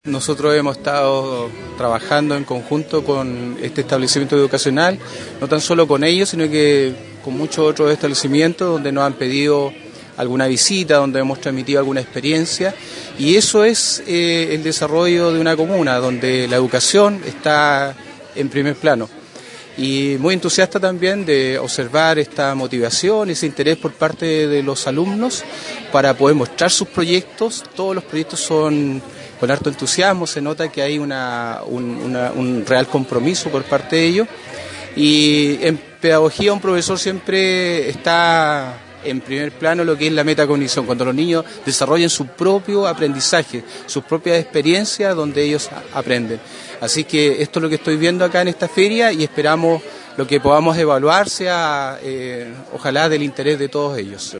Nosotros hemos estado trabajando en conjunto con este establecimiento educacional, no tan solo con ellos, sino que con muchos otros establecimientos donde nos han pedido alguna visita, donde hemos transmitido alguna experiencia, y eso es el desarrollo de una comuna, donde la educación está en primer plano. Y muy entusiasta también de observar esta motivación, ese interés por parte de los alumnos para poder mostrar sus proyectos. Todos los proyectos son con harto entusiasmo, se nota que hay un real compromiso por parte de ellos. Y en pedagogía un profesor siempre está en primer plano lo que es la metacognición, cuando los niños desarrollan su propio aprendizaje, sus propias experiencias donde ellos aprenden. Así que esto es lo que estoy viendo acá en esta feria y esperamos lo que podamos evaluar sea ojalá del interés de todos ellos.